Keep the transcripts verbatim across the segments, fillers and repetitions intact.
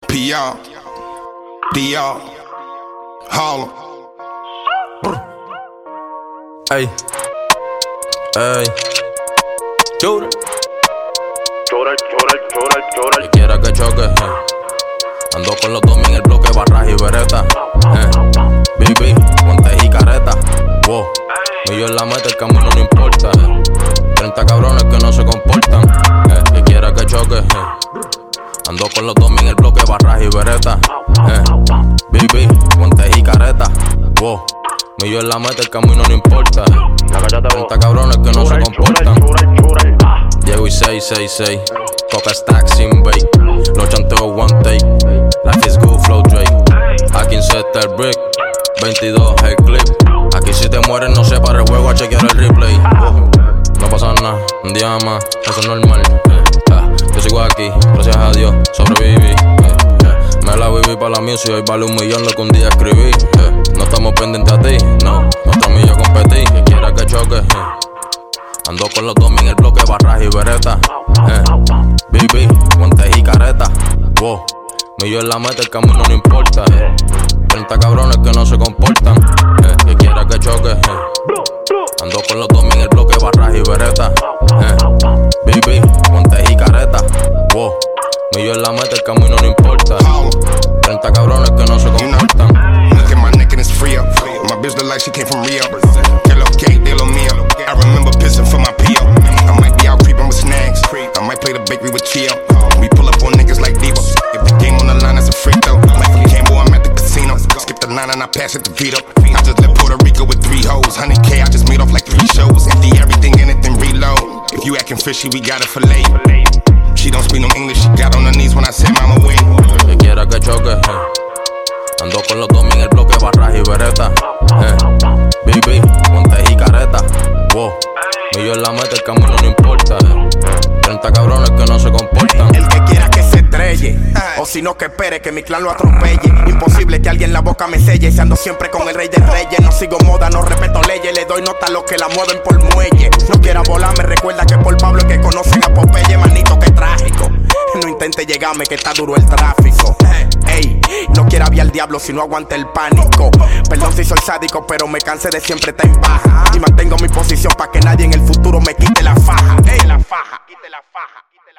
P R, D R, Harlem. Ey, ey, chura. Chora, chora, chora, chora. Si quiera que choque, eh. Ando con los domi en el bloque, barras y vereta. Eh. B B, guantes y careta. Wow, millo en la meta, el camino no importa. Eh. treinta cabrones que no se comportan. Eh. Si quiera que choque, eh. Ando con los domi en el bloque, barras y vereta. Eh. B B, guantes y careta. Wow, millo en la meta, el camino no importa. Eh. treinta cabrones que no se comportan. Llego y seis seis seis, coca stack sin bait. Los chanteos one take, life is good flow Drake. A quince está el brick, veintidós el clip. Aquí si te mueres no se para el juego a chequear el replay. Oh, no pasa nada, un día más, eso es normal. eh, eh, Yo sigo aquí, gracias a Dios, sobreviví. eh, eh, Me la viví para la music, hoy vale un millón lo que un día escribí. eh, No estamos pendientes a ti, no, contra mí yo competí. Que quiera que choque, eh. Ando con los domi en el bloque, barras y vereta. Eh. B B, guantes y careta. Wow, millo en la meta, el camino no importa. Eh. treinta cabrones que no se comportan. Eh. Que quiera que choque. Eh. Ando con los domi en el bloque, barras y vereta. Eh. B B, guantes y careta. Wow, millo en la meta, el camino no importa. treinta cabrones que no se comportan. Look at my neck and it's free up. My bitch look like she came from Rio. Que lo que de lo mío. I remember pissing for my P O. I might be out creeping with snags. I might play the bakery with Chio. We pull up on niggas like Devo. If the game on the line, that's a freak though. Like from Cambo, I'm at the casino. Skip the line and I pass it to Vito. I just left Puerto Rico with three hoes. one hundred K, I just made off like three shows. Empty everything in it, then reload. If you acting fishy, we got it fillet. She don't speak no English, she got on her knees when I said mama wing. Que quiera que choque, eh. Ando con los domi en el bloque, barras y vereta. Eh. B B, guantes y careta. Wow, millo en la meta, el camino no importa. Eh. treinta cabrones que no se comportan. El que quiera que se estrelle, o si no que espere que mi clan lo atropelle. Imposible que alguien la boca me selle. Si ando siempre con el rey de reyes. No sigo moda, no respeto leyes. Le doy nota a los que la mueven por muelle. No quiera volar, me recuerda que por Pablo es que conocen a Popeye. Manito, que trágico. No intente llegarme que está duro el tráfico. Ey, no quiera ver al diablo si no aguante el pánico. Perdón si soy sádico, pero me cansé de siempre estar en baja. Y mantengo mi posición pa' que nadie en el futuro me quite la faja. Ey, la faja, quite la faja, quite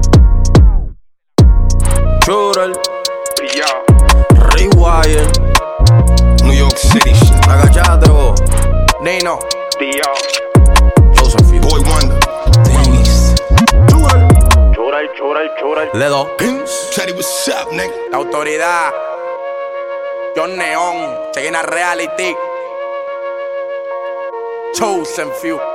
la faja. Churel, P R, Rewire, New York City shit. agachate vos, Nino, D R, Joseph Field, Boy Wonder, chora, chora, chora. Ledo, Chatty, what's up, nigga? la autoridad, John Neon, Cheguena Reality, Chosen Few.